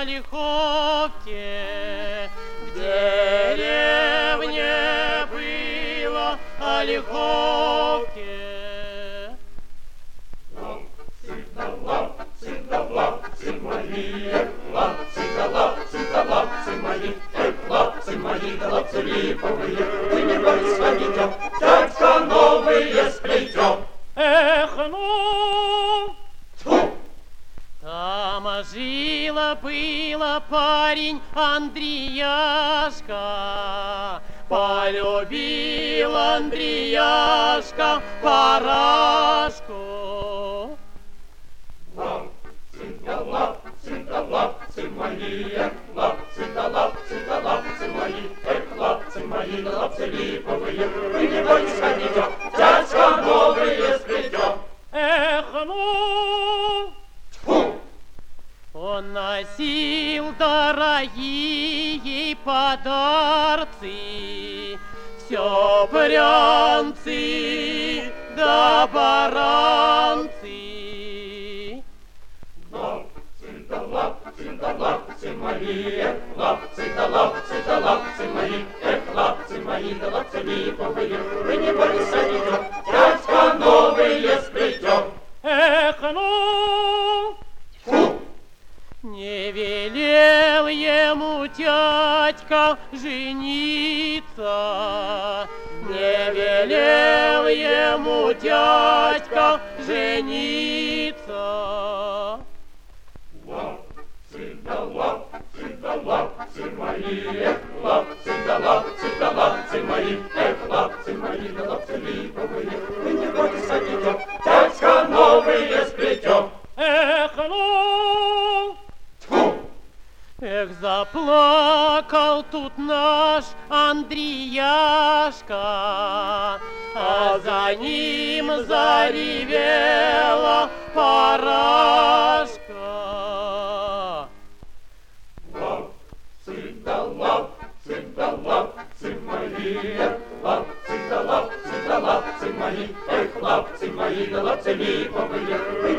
Ольховке, в деревне было Ольховке. Лапцы мои, лапцы мои, эх, лапцы мои, да лапцы липовые, вы не бойтесь, ходите, дядька новые сплетем. Эх, ну! Тьфу! Там жила-была парень Андреяшка, полюбил Андреяшка парашку. Лапцы мои, эх, лапцы мои, эх, лапцы мои, да лапцы липовые, вы не бойтесь, ходите, дядька новые сплетем. Эх, ну! Тьфу! Он носил дорогие подарцы, все прянцы да баранцы. Лапцы мои, эх, лапцы мои, эх, лапцы мои, да лапцы липовые, вы не бойтесь, ходите, дядька новые сплетем. Эх, ну! Фу! Не велел ему дядька жениться, не велел ему дядька жениться. Лапцы мои, эх, лапцы мои, эх, лапцы мои, да лапцы липовые, вы не бойтесь, ходите, дядька новые сплетем. Эх, ну! Тьфу! Эх, заплакал тут наш Андреяшка, а за ним заревела парашка. Лапцы мои, эх, лапцы мои, эх, лапцы мои, да лапцы липовые, вы